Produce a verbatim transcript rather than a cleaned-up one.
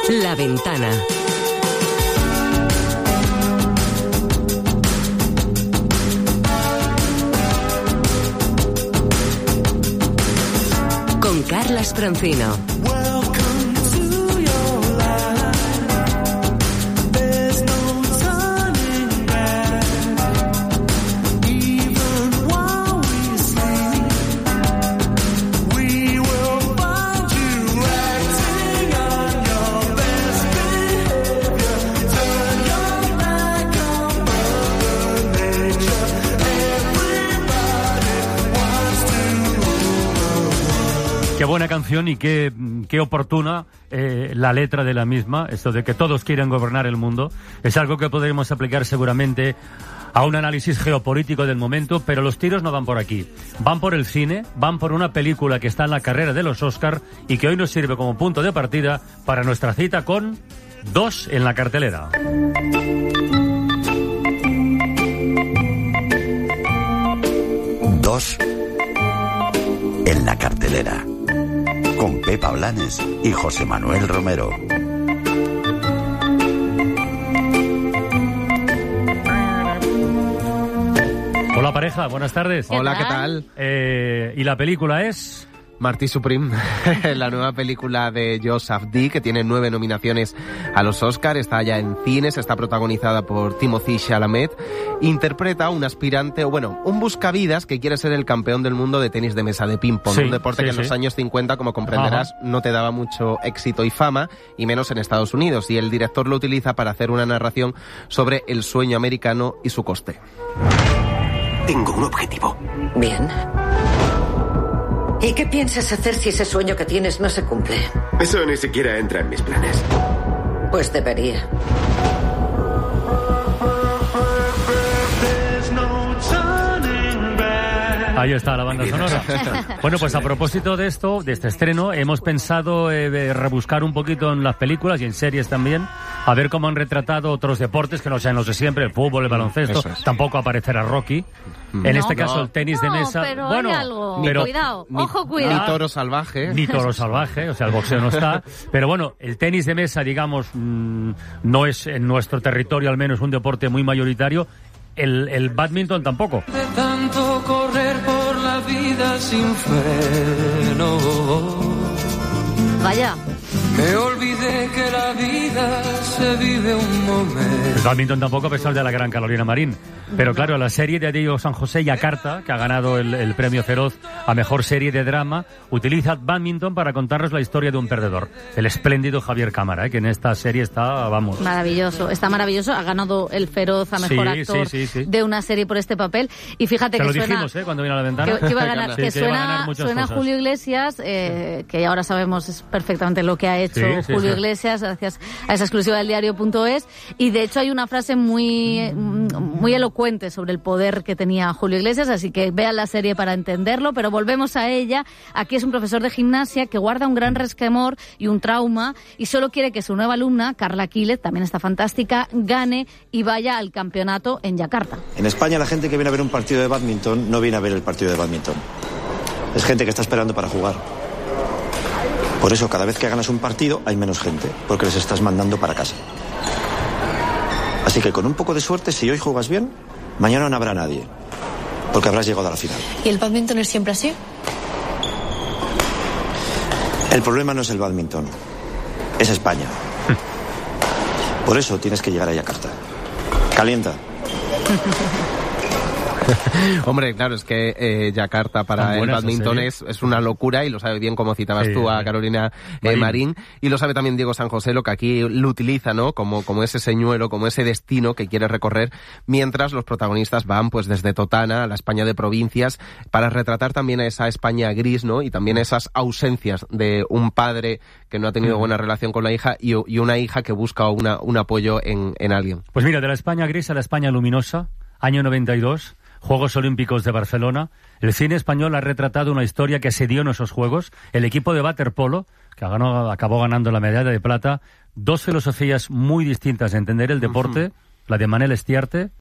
La Ventana. Con Carlas Francino. Qué buena canción y qué, qué oportuna eh, la letra de la misma, esto de que todos quieren gobernar el mundo. Es algo que podremos aplicar seguramente a un análisis geopolítico del momento, pero los tiros no van por aquí. Van por el cine, van por una película que está en la carrera de los Oscar y que hoy nos sirve como punto de partida para nuestra cita con Dos en la cartelera. Dos en la cartelera. Con Pepa Blanes y José Manuel Romero. Hola pareja, buenas tardes. Hola, ¿qué tal? Eh, ¿Y la película es? Marty Supreme, la nueva película de Josh Safdie, que tiene nueve nominaciones a los Oscar, está ya en cines, está protagonizada por Timothée Chalamet, interpreta a un aspirante, o bueno, un buscavidas que quiere ser el campeón del mundo de tenis de mesa de ping-pong, sí, un deporte sí, que en sí. los años cincuenta, como comprenderás, Ajá. no te daba mucho éxito y fama, y menos en Estados Unidos, y el director lo utiliza para hacer una narración sobre el sueño americano y su coste. Tengo un objetivo. Bien. ¿Y qué piensas hacer si ese sueño que tienes no se cumple? Eso ni siquiera entra en mis planes. Pues debería. Ahí está la banda sonora. Bueno, pues a propósito de esto, de este estreno, hemos pensado eh, rebuscar un poquito en las películas y en series también, a ver cómo han retratado otros deportes que no sean los de siempre, el fútbol, el baloncesto, es. Tampoco aparecerá Rocky. En no, este caso, no. el tenis de mesa. No, pero bueno, hay algo. Pero, cuidado, ni, ojo, cuidado. Ni toro salvaje. Ni toro salvaje, o sea, el boxeo no está. Pero bueno, el tenis de mesa, digamos, mmm, no es en nuestro territorio al menos un deporte muy mayoritario. El, el bádminton tampoco. De tanto correr por la vida sin freno. Vaya. Me olvidé que la vida se vive un momento. El bádminton tampoco, a pesar de la gran Carolina Marín. Pero claro, la serie de Diego San José, Yakarta, que ha ganado el, el premio Feroz a mejor serie de drama, utiliza bádminton para contarnos la historia de un perdedor. El espléndido Javier Cámara, ¿eh? Que en esta serie está, vamos... Maravilloso, está maravilloso. Ha ganado el Feroz a mejor sí, actor sí, sí, sí. de una serie por este papel. Y fíjate Te que lo suena... dijimos, ¿eh? Cuando vino a la ventana. Que, que iba a ganar, sí, que que suena, iba a ganar suena cosas. Julio Iglesias, eh, que ahora sabemos es perfectamente lo que ha hecho sí, sí, Julio sí. Iglesias, gracias a esa exclusiva del diario punto es. Y de hecho hay una frase muy, muy elocuente sobre el poder que tenía Julio Iglesias, así que vean la serie para entenderlo, pero volvemos a ella. Aquí es un profesor de gimnasia que guarda un gran resquemor y un trauma y solo quiere que su nueva alumna, Carla Quílez, también está fantástica, gane y vaya al campeonato en Yakarta. En España la gente que viene a ver un partido de bádminton no viene a ver el partido de bádminton. Es gente que está esperando para jugar. Por eso cada vez que ganas un partido hay menos gente, porque les estás mandando para casa. Así que con un poco de suerte, si hoy juegas bien, mañana no habrá nadie, porque habrás llegado a la final. ¿Y el bádminton es siempre así? El problema no es el bádminton, es España. Por eso tienes que llegar a Yakarta. Calienta. Hombre, claro, es que eh, Yakarta para el bádminton es, es una locura y lo sabe bien, como citabas sí, tú a Carolina eh, Marín. Marín, y lo sabe también Diego San José, lo que aquí lo utiliza, ¿no? Como, como ese señuelo, como ese destino que quiere recorrer, mientras los protagonistas van pues desde Totana a la España de provincias para retratar también a esa España gris, ¿no? Y también esas ausencias de un padre que no ha tenido buena relación con la hija y, y una hija que busca una, un apoyo en, en alguien. Pues mira, de la España gris a la España luminosa, año noventa y dos... Juegos Olímpicos de Barcelona. El cine español ha retratado una historia que se dio en esos Juegos. El equipo de waterpolo, que ganó, acabó ganando la medalla de plata. Dos filosofías muy distintas de entender el deporte, uh-huh. la de Manel Estiarte